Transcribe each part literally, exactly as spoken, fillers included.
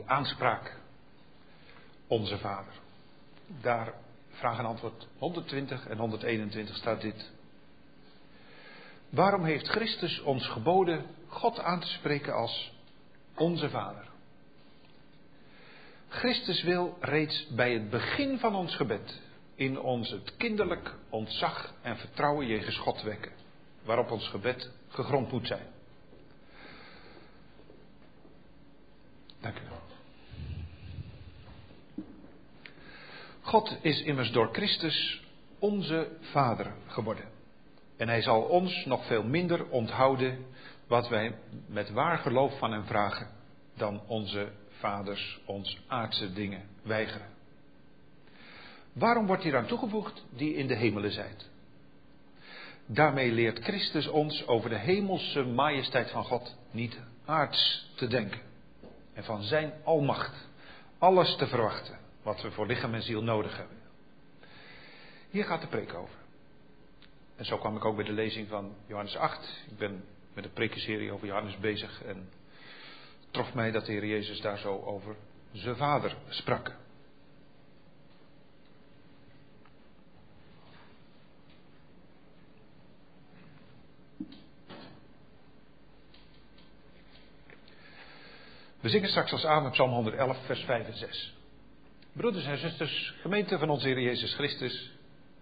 aanspraak. Onze Vader. Daar vraag en antwoord honderdtwintig en honderdeenentwintig staat dit. Waarom heeft Christus ons geboden God aan te spreken als onze Vader? Christus wil reeds bij het begin van ons gebed in ons het kinderlijk ontzag en vertrouwen jegens God wekken, waarop ons gebed gegrond moet zijn. Dank u wel. God is immers door Christus onze Vader geworden. En hij zal ons nog veel minder onthouden wat wij met waar geloof van hem vragen dan onze vaders ons aardse dingen weigeren. Waarom wordt hier aan toegevoegd die in de hemelen zijt? Daarmee leert Christus ons over de hemelse majesteit van God niet aards te denken. En van zijn almacht alles te verwachten wat we voor lichaam en ziel nodig hebben. Hier gaat de preek over. En zo kwam ik ook bij de lezing van Johannes acht. Ik ben met de prekenserie over Johannes bezig en het trof mij dat de Heer Jezus daar zo over zijn Vader sprak. We zingen straks als aan met Psalm honderdelf, vers vijf en zes. Broeders en zusters, gemeente van onze Heer Jezus Christus.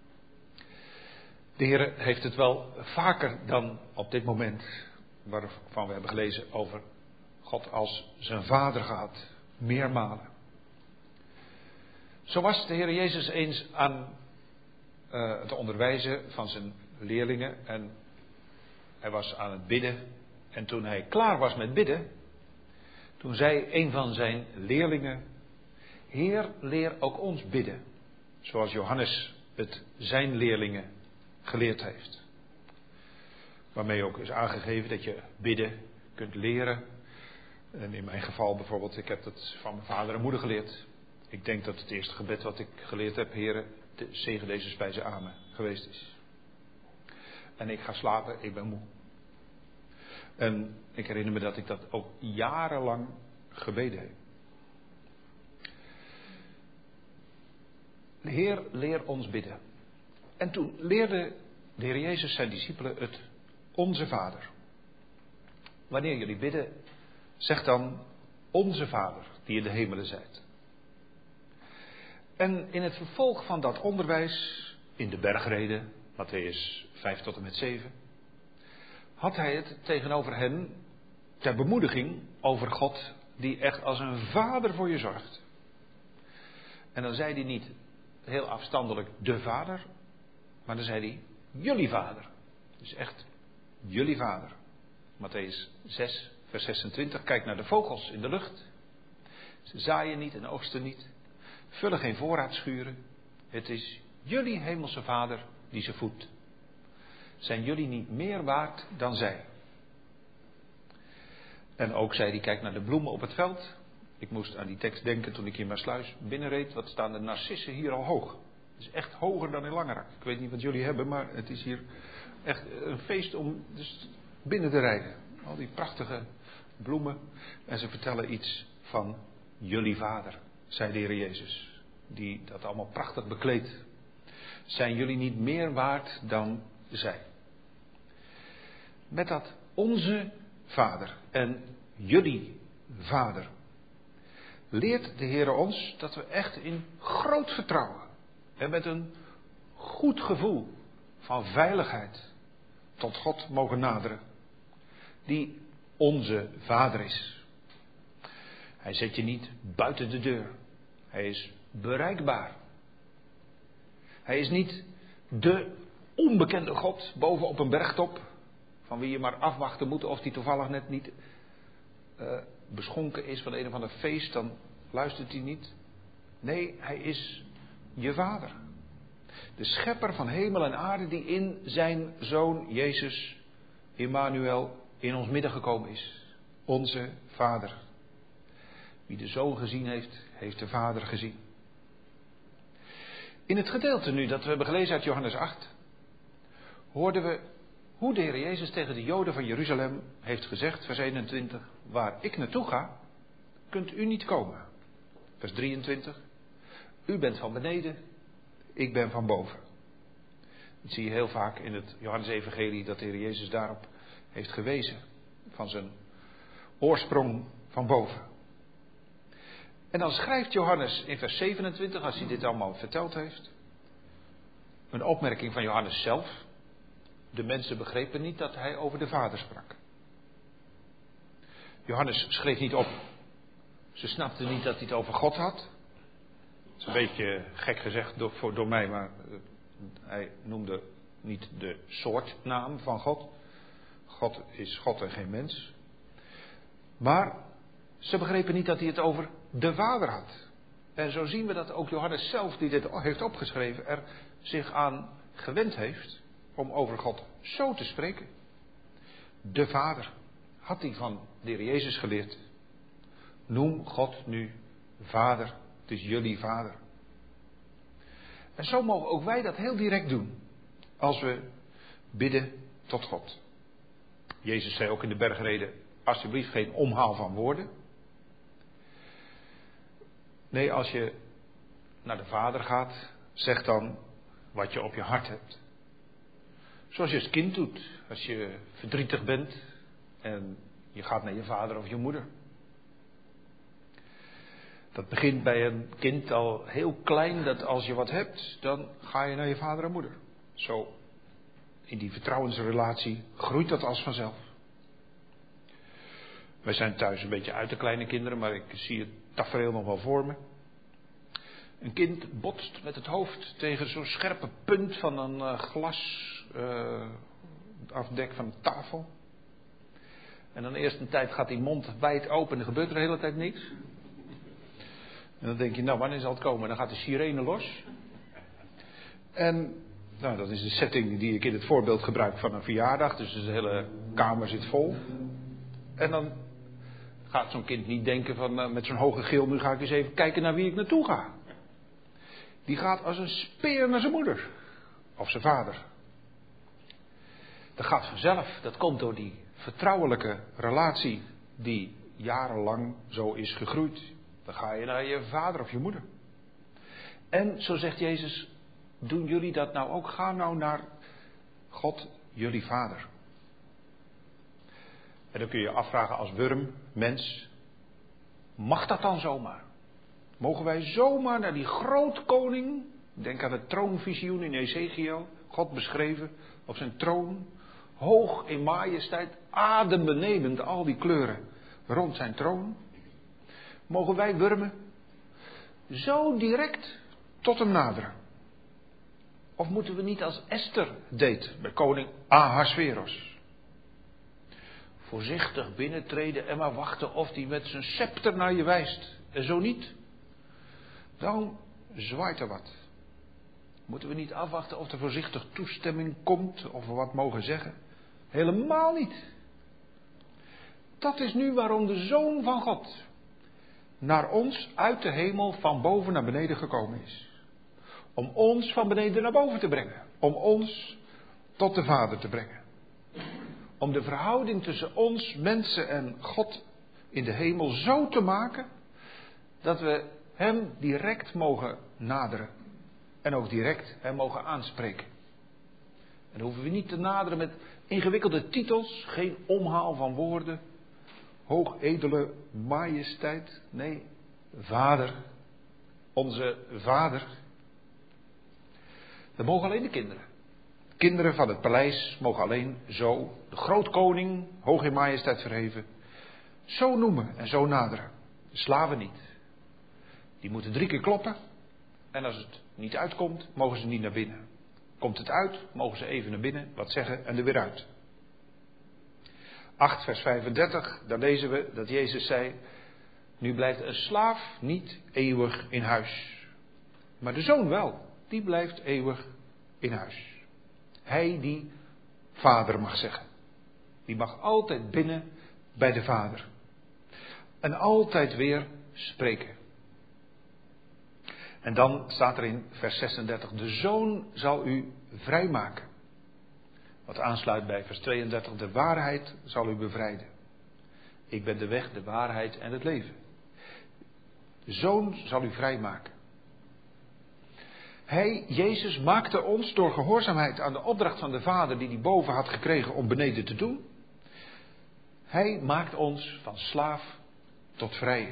De Heer heeft het wel vaker dan op dit moment, waarvan we hebben gelezen, over God als zijn Vader gehad. Meermalen. Zo was de Heer Jezus eens aan uh, het onderwijzen van zijn leerlingen. En hij was aan het bidden. En toen hij klaar was met bidden, toen zei een van zijn leerlingen: Heer, leer ook ons bidden. Zoals Johannes het zijn leerlingen geleerd heeft. Waarmee ook is aangegeven dat je bidden kunt leren. En in mijn geval bijvoorbeeld, ik heb dat van mijn vader en moeder geleerd. Ik denk dat het eerste gebed wat ik geleerd heb, Heere, de zegen deze spijze amen, geweest is. En ik ga slapen, ik ben moe. En ik herinner me dat ik dat ook jarenlang gebeden heb. De Heer, leer ons bidden. En toen leerde de Heer Jezus zijn discipelen het Onze Vader. Wanneer jullie bidden, zeg dan Onze Vader die in de hemelen zijt. En in het vervolg van dat onderwijs, in de bergrede, Mattheüs vijf tot en met zeven, had hij het tegenover hen ter bemoediging over God die echt als een vader voor je zorgt. En dan zei hij niet heel afstandelijk de Vader, maar dan zei hij jullie Vader. Dus echt jullie Vader. Mattheüs zes, vers zesentwintig. Kijk naar de vogels in de lucht. Ze zaaien niet en oogsten niet. Vullen geen voorraadschuren. Het is jullie hemelse Vader die ze voedt. Zijn jullie niet meer waard dan zij? En ook zei hij, kijk naar de bloemen op het veld. Ik moest aan die tekst denken toen ik hier Maassluis binnenreed. Wat staan de narcissen hier al hoog. Het is echt hoger dan in Langerak. Ik weet niet wat jullie hebben, maar het is hier echt een feest om dus binnen te rijden. Al die prachtige bloemen. En ze vertellen iets van jullie Vader, zei de Heer Jezus. Die dat allemaal prachtig bekleedt. Zijn jullie niet meer waard dan zij? Met dat onze Vader en jullie Vader leert de Heer ons dat we echt in groot vertrouwen en met een goed gevoel van veiligheid tot God mogen naderen, die onze Vader is. Hij zet je niet buiten de deur. Hij is bereikbaar. Hij is niet de onbekende God boven op een bergtop, van wie je maar afwachten moet of die toevallig net niet uh, beschonken is van een of ander feest, dan luistert hij niet. Nee, hij is je Vader. De schepper van hemel en aarde die in zijn Zoon Jezus, Immanuel, in ons midden gekomen is. Onze Vader. Wie de Zoon gezien heeft, heeft de Vader gezien. In het gedeelte nu dat we hebben gelezen uit Johannes acht, hoorden we hoe de Heer Jezus tegen de Joden van Jeruzalem heeft gezegd, vers eenentwintig, waar ik naartoe ga, kunt u niet komen. Vers drieëntwintig. U bent van beneden, ik ben van boven. Dat zie je heel vaak in het Johannes-evangelie, dat de Heer Jezus daarop heeft gewezen. Van zijn oorsprong van boven. En dan schrijft Johannes in vers zevenentwintig, als hij dit allemaal verteld heeft, een opmerking van Johannes zelf. De mensen begrepen niet dat hij over de Vader sprak. Johannes schreef niet op. Ze snapten niet dat hij het over God had. Dat is een beetje gek gezegd door, voor, door mij, maar uh, hij noemde niet de soortnaam van God. God is God en geen mens. Maar ze begrepen niet dat hij het over de Vader had. En zo zien we dat ook Johannes zelf, die dit heeft opgeschreven, er zich aan gewend heeft om over God zo te spreken. De Vader had hij van de Heer Jezus geleerd. Noem God nu Vader, het is jullie Vader. En zo mogen ook wij dat heel direct doen, als we bidden tot God. Jezus zei ook in de bergrede, alsjeblieft geen omhaal van woorden. Nee, als je naar de Vader gaat, zeg dan wat je op je hart hebt. Zoals je als kind doet, als je verdrietig bent en je gaat naar je vader of je moeder. Dat begint bij een kind al heel klein, dat als je wat hebt, dan ga je naar je vader en moeder. Zo, in die vertrouwensrelatie groeit dat als vanzelf. Wij zijn thuis een beetje uit de kleine kinderen, maar ik zie het tafereel nog wel voor me. Een kind botst met het hoofd tegen zo'n scherpe punt van een uh, glas uh, afdek van de tafel. En dan eerst een tijd gaat die mond wijd open en er gebeurt er de hele tijd niks. En dan denk je, nou wanneer zal het komen? Dan gaat de sirene los. En nou, dat is de setting die ik in het voorbeeld gebruik van een verjaardag. Dus de hele kamer zit vol. En dan gaat zo'n kind niet denken van uh, met zo'n hoge gil, nu ga ik eens even kijken naar wie ik naartoe ga. Die gaat als een speer naar zijn moeder. Of zijn vader. Dat gaat vanzelf. Dat komt door die vertrouwelijke relatie die jarenlang zo is gegroeid. Dan ga je naar je vader of je moeder. En zo zegt Jezus, doen jullie dat nou ook? Ga nou naar God, jullie vader. En dan kun je je afvragen als worm, mens, mag dat dan zomaar? Mogen wij zomaar naar die grootkoning, denk aan het troonvisioen in Ezekiel, God beschreven op zijn troon, hoog in majesteit, adembenemend al die kleuren rond zijn troon. Mogen wij wurmen zo direct tot hem naderen? Of moeten we niet als Esther deed bij koning Ahasveros? Voorzichtig binnentreden en maar wachten of hij met zijn scepter naar je wijst. En zo niet, dan zwaait er wat. Moeten we niet afwachten of er voorzichtig toestemming komt of we wat mogen zeggen? Helemaal niet. Dat is nu waarom de Zoon van God naar ons uit de hemel van boven naar beneden gekomen is. Om ons van beneden naar boven te brengen. Om ons tot de Vader te brengen. Om de verhouding tussen ons, mensen en God in de hemel zo te maken dat we hem direct mogen naderen. En ook direct hem mogen aanspreken. En dan hoeven we niet te naderen met ingewikkelde titels, geen omhaal van woorden, hoogedele majesteit. Nee, Vader, onze Vader. Dat mogen alleen de kinderen. Kinderen van het paleis mogen alleen zo de grootkoning, hoog in majesteit verheven, zo noemen en zo naderen. De slaven niet. Die moeten drie keer kloppen. En als het niet uitkomt, mogen ze niet naar binnen. Komt het uit, mogen ze even naar binnen, wat zeggen en er weer uit. acht vers vijfendertig, daar lezen we dat Jezus zei, nu blijft een slaaf niet eeuwig in huis. Maar de zoon wel, die blijft eeuwig in huis. Hij die vader mag zeggen. Die mag altijd binnen bij de Vader. En altijd weer spreken. En dan staat er in vers zesendertig, de Zoon zal u vrijmaken. Wat aansluit bij vers tweeëndertig, de waarheid zal u bevrijden. Ik ben de weg, de waarheid en het leven. Zoon zal u vrijmaken. Hij, Jezus, maakte ons door gehoorzaamheid aan de opdracht van de Vader die hij boven had gekregen om beneden te doen. Hij maakt ons van slaaf tot vrije.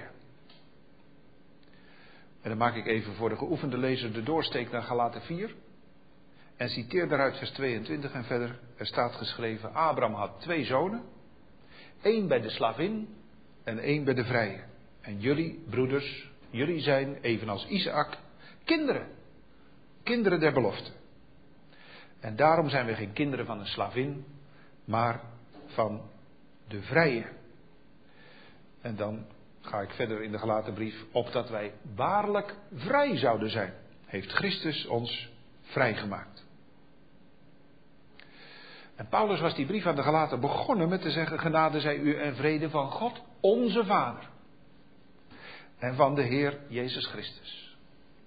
En dan maak ik even voor de geoefende lezer de doorsteek naar Galaten vier. En citeer daaruit vers tweeëntwintig en verder. Er staat geschreven, Abraham had twee zonen. Eén bij de slavin en één bij de vrije. En jullie, broeders, jullie zijn, evenals Isaac, kinderen. Kinderen der belofte. En daarom zijn we geen kinderen van een slavin, maar van de vrije. En dan ga ik verder in de Galatenbrief. Opdat wij waarlijk vrij zouden zijn, heeft Christus ons vrijgemaakt. En Paulus was die brief aan de Galaten begonnen met te zeggen, genade zij u en vrede van God, onze Vader. En van de Heer Jezus Christus.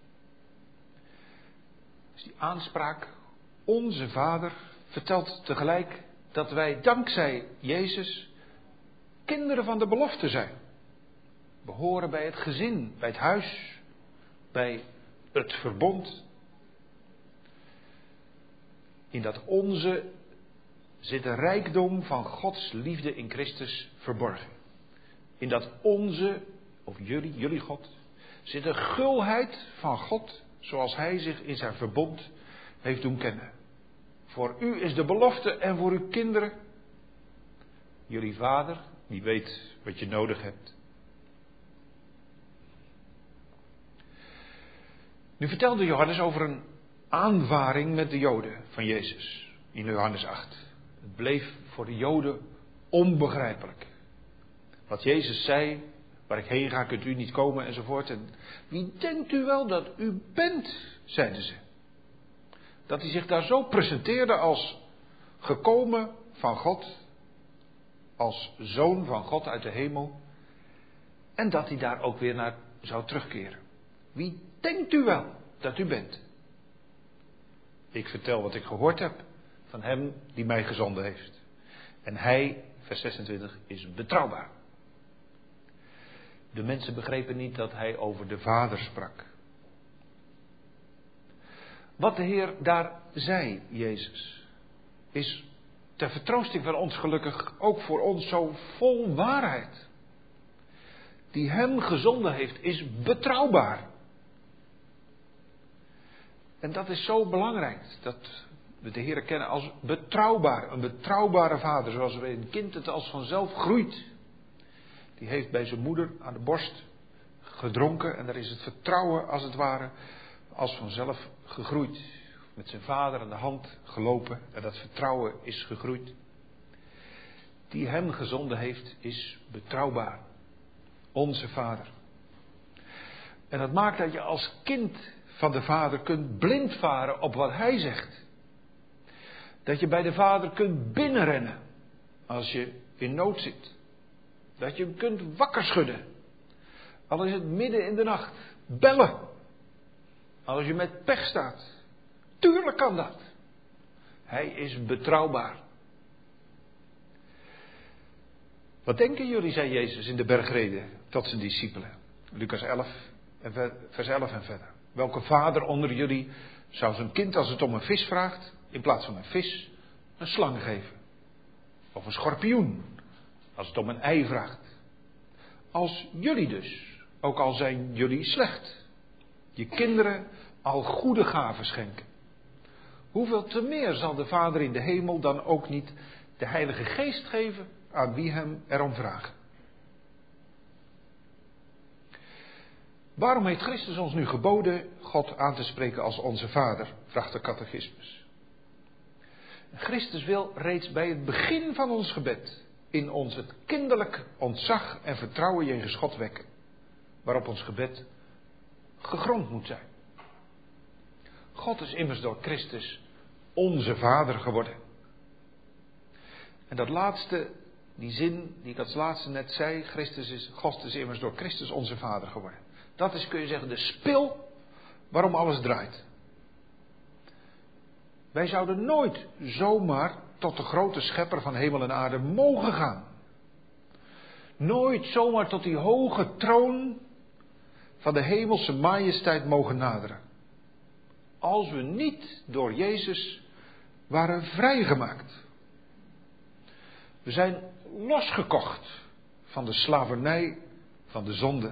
Dus die aanspraak, onze Vader, vertelt tegelijk dat wij dankzij Jezus kinderen van de belofte zijn. We horen bij het gezin, bij het huis, bij het verbond. In dat onze zit de rijkdom van Gods liefde in Christus verborgen. In dat onze, of jullie, jullie God, zit de gulheid van God zoals Hij zich in zijn verbond heeft doen kennen. Voor u is de belofte en voor uw kinderen. Jullie Vader, die weet wat je nodig hebt. Nu vertelde Johannes over een aanvaring met de Joden van Jezus in Johannes acht. Het bleef voor de Joden onbegrijpelijk. Wat Jezus zei, waar ik heen ga kunt u niet komen enzovoort. En wie denkt u wel dat u bent, zeiden ze. Dat hij zich daar zo presenteerde als gekomen van God, als zoon van God uit de hemel. En dat hij daar ook weer naar zou terugkeren. Wie denkt u wel dat u bent? Ik vertel wat ik gehoord heb van hem die mij gezonden heeft. En hij, vers zesentwintig, is betrouwbaar. De mensen begrepen niet dat hij over de Vader sprak. Wat de Heer daar zei, Jezus, is ter vertroosting van ons gelukkig ook voor ons zo vol waarheid. Die hem gezonden heeft, is betrouwbaar. En dat is zo belangrijk, dat we de Heer kennen als betrouwbaar. Een betrouwbare vader, zoals een kind het als vanzelf groeit. Die heeft bij zijn moeder aan de borst gedronken en daar is het vertrouwen als het ware als vanzelf gegroeid. Met zijn vader aan de hand gelopen en dat vertrouwen is gegroeid. Die hem gezonden heeft is betrouwbaar. Onze Vader. En dat maakt dat je als kind van de Vader kunt blind varen op wat hij zegt. Dat je bij de Vader kunt binnenrennen als je in nood zit. Dat je hem kunt wakker schudden. Al is het midden in de nacht. Bellen. Als je met pech staat. Tuurlijk kan dat. Hij is betrouwbaar. Wat denken jullie, zei Jezus in de bergreden tot zijn discipelen. Lucas elf, vers elf en verder. Welke vader onder jullie zou zijn kind als het om een vis vraagt, in plaats van een vis, een slang geven? Of een schorpioen, als het om een ei vraagt. Als jullie dus, ook al zijn jullie slecht, je kinderen al goede gaven schenken. Hoeveel te meer zal de Vader in de hemel dan ook niet de Heilige Geest geven aan wie hem erom vragen? Waarom heeft Christus ons nu geboden God aan te spreken als onze Vader? Vraagt de catechismus. Christus wil reeds bij het begin van ons gebed in ons het kinderlijk ontzag en vertrouwen jegens God wekken, waarop ons gebed gegrond moet zijn. God is immers door Christus onze Vader geworden. En dat laatste, die zin die ik als laatste net zei, Christus is, God is immers door Christus onze Vader geworden. Dat is, kun je zeggen, de spil waarom alles draait. Wij zouden nooit zomaar tot de grote schepper van hemel en aarde mogen gaan. Nooit zomaar tot die hoge troon van de hemelse majesteit mogen naderen. Als we niet door Jezus waren vrijgemaakt. We zijn losgekocht van de slavernij van de zonde.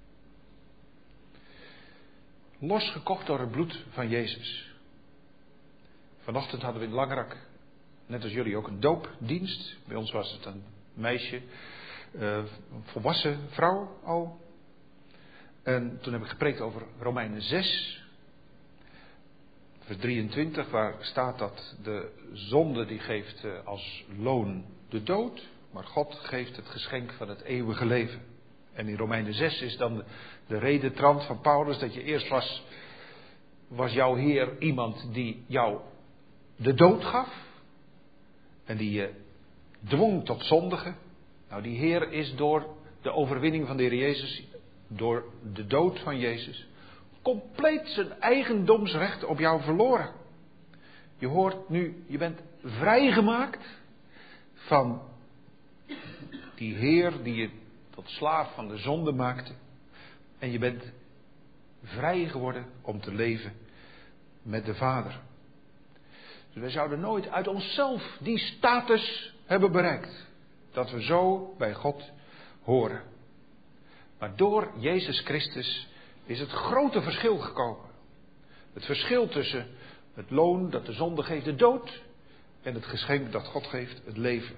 Losgekocht door het bloed van Jezus. Vanochtend hadden we in Langerak, net als jullie ook, een doopdienst. Bij ons was het een meisje, uh, een volwassen vrouw al. En toen heb ik gepreekt over Romeinen zes, vers drieëntwintig, waar staat dat de zonde die geeft uh, als loon de dood, maar God geeft het geschenk van het eeuwige leven. En in Romeinen zes is dan de, de redentrant van Paulus dat je eerst was, was jouw Heer iemand die jou de dood gaf en die je dwong tot zondigen. Nou, die Heer is door de overwinning van de Heer Jezus, door de dood van Jezus, compleet zijn eigendomsrecht op jou verloren. Je hoort nu, je bent vrijgemaakt van die Heer die je tot slaaf van de zonde maakte. En je bent vrij geworden om te leven met de Vader. Dus wij zouden nooit uit onszelf die status hebben bereikt. Dat we zo bij God horen. Maar door Jezus Christus is het grote verschil gekomen. Het verschil tussen het loon dat de zonde geeft, de dood, en het geschenk dat God geeft, het leven.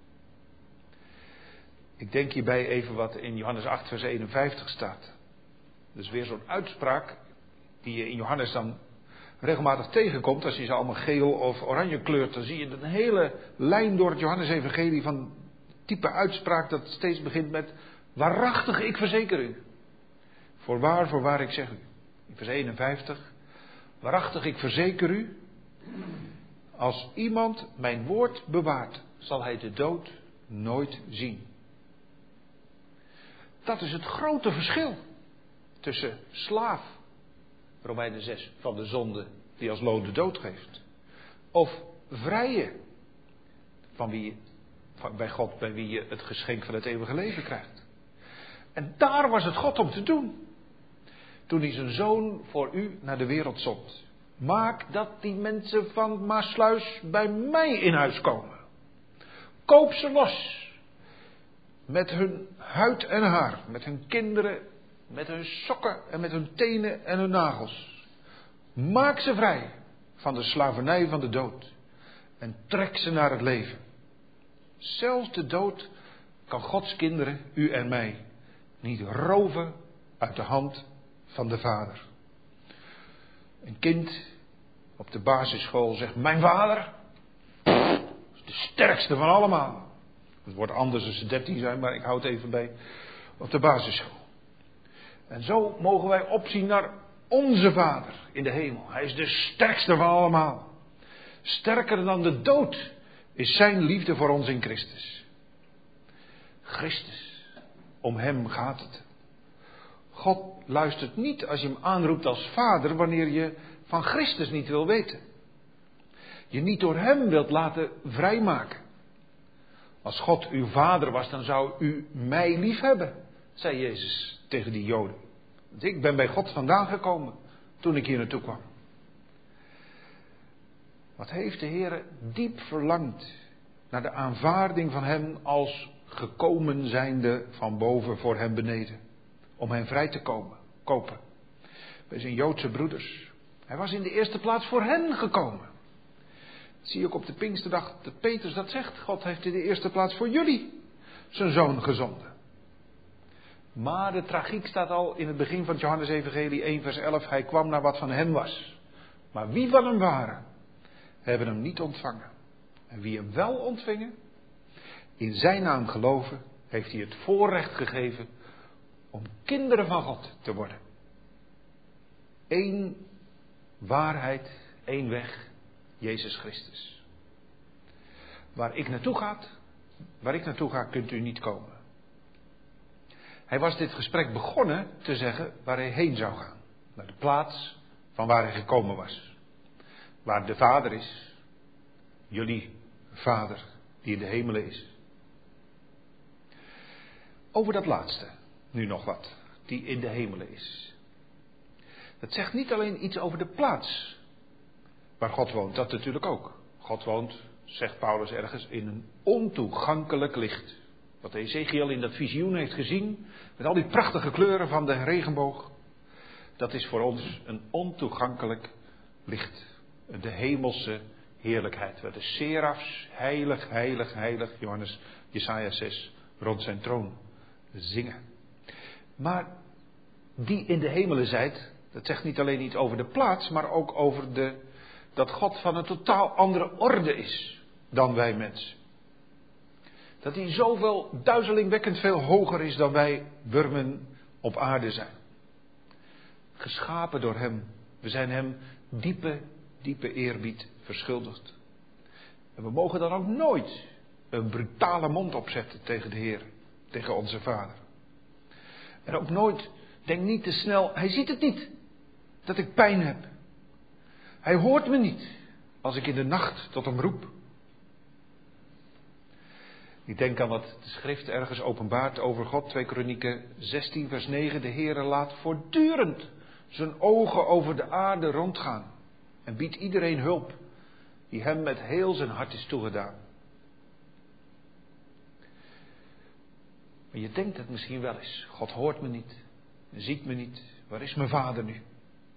Ik denk hierbij even wat in Johannes acht vers eenenvijftig staat. Dus weer zo'n uitspraak die je in Johannes dan regelmatig tegenkomt. Als je ze allemaal geel of oranje kleurt, dan zie je een hele lijn door het Johannes-evangelie van type uitspraak dat steeds begint met: waarachtig, ik verzeker u. Voorwaar, voorwaar, ik zeg u. In vers eenenvijftig. Waarachtig, ik verzeker u. Als iemand mijn woord bewaart, zal hij de dood nooit zien. Dat is het grote verschil tussen slaaf, Romeinen zes, van de zonde die als loon de dood geeft, of vrije, van wie, van, bij God, bij wie je het geschenk van het eeuwige leven krijgt. En daar was het God om te doen. Toen hij zijn zoon voor u naar de wereld zond. Maak dat die mensen van Maasluis bij mij in huis komen. Koop ze los. Met hun huid en haar. Met hun kinderen. Met hun sokken en met hun tenen en hun nagels. Maak ze vrij van de slavernij van de dood. En trek ze naar het leven. Zelfs de dood kan Gods kinderen, u en mij, niet roven uit de hand van de Vader. Een kind op de basisschool zegt: mijn vader is de sterkste van allemaal. Het wordt anders als ze dertien zijn, maar ik houd even bij op de basisschool. En zo mogen wij opzien naar onze Vader in de hemel. Hij is de sterkste van allemaal. Sterker dan de dood is zijn liefde voor ons in Christus. Christus, om hem gaat het. God luistert niet als je hem aanroept als vader wanneer je van Christus niet wil weten. Je niet door hem wilt laten vrijmaken. Als God uw vader was, dan zou u mij lief hebben, zei Jezus tegen die Joden. Want ik ben bij God vandaan gekomen toen ik hier naartoe kwam. Wat heeft de Heer diep verlangd naar de aanvaarding van hem als gekomen zijnde van boven voor hem beneden. Om hen vrij te komen, kopen. Bij zijn Joodse broeders. Hij was in de eerste plaats voor hen gekomen. Dat zie je ook op de Pinksterdag dat Petrus dat zegt. God heeft in de eerste plaats voor jullie zijn zoon gezonden. Maar de tragiek staat al in het begin van het Johannes-evangelie één vers elf. Hij kwam naar wat van hen was. Maar wie van hem waren, hebben hem niet ontvangen. En wie hem wel ontvingen, in zijn naam geloven, heeft hij het voorrecht gegeven om kinderen van God te worden. Eén waarheid, één weg, Jezus Christus. Waar ik naartoe ga, waar ik naartoe ga, kunt u niet komen. Hij was dit gesprek begonnen te zeggen waar hij heen zou gaan. Naar de plaats van waar hij gekomen was. Waar de Vader is. Jullie Vader die in de hemelen is. Over dat laatste nu nog wat. die in de hemelen is. Dat zegt niet alleen iets over de plaats waar God woont, dat natuurlijk ook. God woont, zegt Paulus ergens, in een ontoegankelijk licht. Wat Ezekiel in dat visioen heeft gezien, met al die prachtige kleuren van de regenboog, dat is voor ons een ontoegankelijk licht. De hemelse heerlijkheid, waar de serafs, heilig, heilig, heilig, Johannes, Jesaja zes, rond zijn troon zingen. Maar die in de hemelen zijt, dat zegt niet alleen iets over de plaats, maar ook over de, dat God van een totaal andere orde is dan wij mensen. Dat hij zoveel duizelingwekkend veel hoger is dan wij wurmen op aarde zijn. Geschapen door hem. We zijn hem diepe, diepe eerbied verschuldigd. En we mogen dan ook nooit een brutale mond opzetten tegen de Heer, tegen onze Vader. En ook nooit, denk niet te snel, hij ziet het niet, dat ik pijn heb. Hij hoort me niet, als ik in de nacht tot hem roep. Ik denk aan wat de schrift ergens openbaart over God, twee Kronieken zestien vers negen. De Heere laat voortdurend zijn ogen over de aarde rondgaan en biedt iedereen hulp die hem met heel zijn hart is toegedaan. Maar je denkt het misschien wel eens. God hoort me niet, ziet me niet. Waar is mijn vader nu?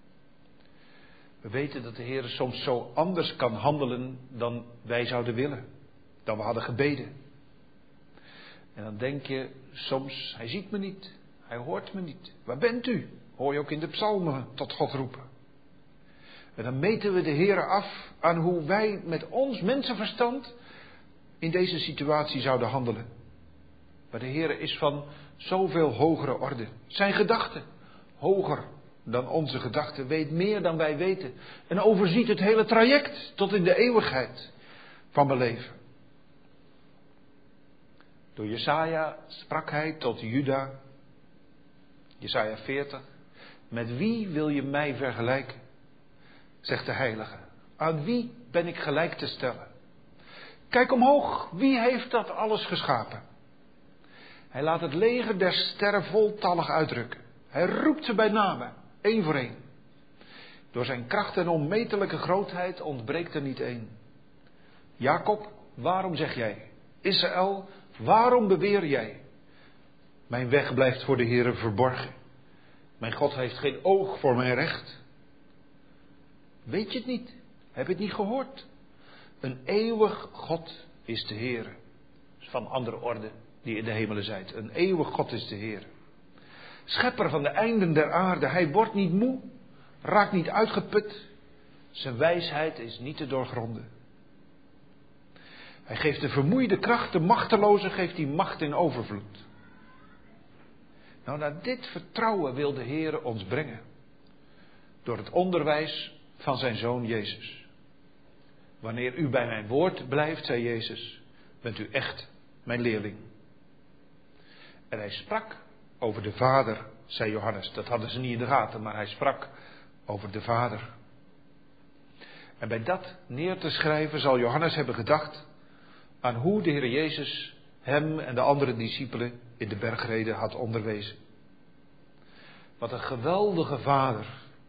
We weten dat de Heer soms zo anders kan handelen dan wij zouden willen. Dan we hadden gebeden. En dan denk je soms, hij ziet me niet. Hij hoort me niet. Waar bent u? Hoor je ook in de psalmen tot God roepen. En dan meten we de Heer af aan hoe wij met ons mensenverstand in deze situatie zouden handelen. Maar de Heer is van zoveel hogere orde. Zijn gedachten hoger dan onze gedachten, weet meer dan wij weten. En overziet het hele traject tot in de eeuwigheid van mijn leven. Door Jesaja sprak hij tot Juda, Jesaja veertig. Met wie wil je mij vergelijken? Zegt de Heilige. Aan wie ben ik gelijk te stellen? Kijk omhoog, wie heeft dat alles geschapen? Hij laat het leger der sterren voltallig uitdrukken. Hij roept ze bij name, één voor één. Door zijn kracht en onmetelijke grootheid ontbreekt er niet één. Jacob, waarom zeg jij? Israël, waarom beweer jij? Mijn weg blijft voor de Heere verborgen. Mijn God heeft geen oog voor mijn recht. Weet je het niet? Heb je het niet gehoord? Een eeuwig God is de Heere. Van andere orde die in de hemelen zijt. Een eeuwig God is de Heere. Schepper van de einden der aarde. Hij wordt niet moe. Raakt niet uitgeput. Zijn wijsheid is niet te doorgronden. Hij geeft de vermoeide kracht, de machteloze geeft hij macht in overvloed. Nou, naar dit vertrouwen wil de Heere ons brengen. Door het onderwijs van zijn Zoon Jezus. Wanneer u bij mijn woord blijft, zei Jezus, bent u echt mijn leerling. En hij sprak over de Vader, zei Johannes. Dat hadden ze niet in de gaten, maar hij sprak over de Vader. En bij dat neer te schrijven zal Johannes hebben gedacht aan hoe de Heer Jezus hem en de andere discipelen in de bergreden had onderwezen. Wat een geweldige Vader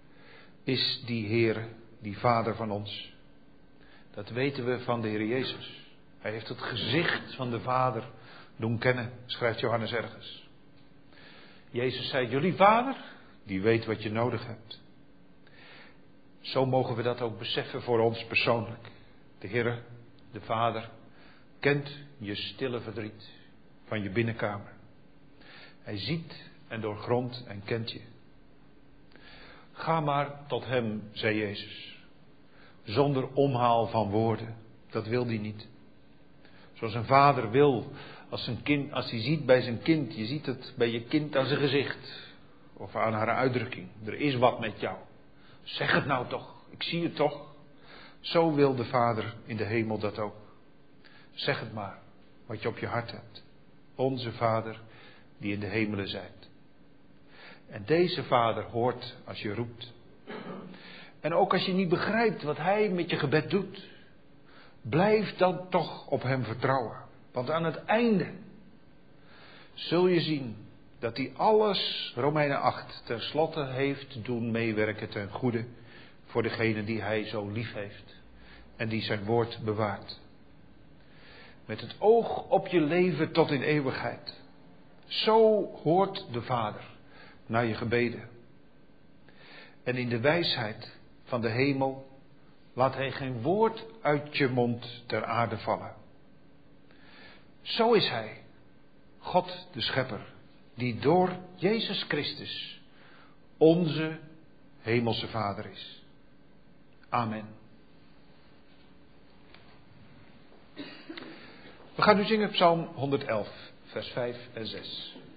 is die Heer, die Vader van ons. Dat weten we van de Heer Jezus. Hij heeft het gezicht van de Vader doen kennen, schrijft Johannes ergens. Jezus zei, jullie Vader, die weet wat je nodig hebt. Zo mogen we dat ook beseffen voor ons persoonlijk. De Heer, de Vader, kent je stille verdriet van je binnenkamer. Hij ziet en doorgrondt en kent je. Ga maar tot hem, zei Jezus. Zonder omhaal van woorden. Dat wil hij niet. Zoals een vader wil, als, een kind, als hij ziet bij zijn kind. Je ziet het bij je kind aan zijn gezicht. Of aan haar uitdrukking. Er is wat met jou. Zeg het nou toch. Ik zie het toch. Zo wil de Vader in de hemel dat ook. Zeg het maar, wat je op je hart hebt. Onze Vader, die in de hemelen zijt. En deze Vader hoort als je roept. En ook als je niet begrijpt wat Hij met je gebed doet. Blijf dan toch op Hem vertrouwen. Want aan het einde zul je zien dat hij alles, Romeinen acht, tenslotte heeft doen meewerken ten goede voor degene die hij zo lief heeft en die zijn woord bewaart. Met het oog op je leven tot in eeuwigheid. Zo hoort de Vader naar je gebeden. En in de wijsheid van de hemel laat hij geen woord uit je mond ter aarde vallen. Zo is hij, God de Schepper, die door Jezus Christus onze hemelse Vader is. Amen. We gaan nu zingen Psalm honderdelf, vers vijf en zes.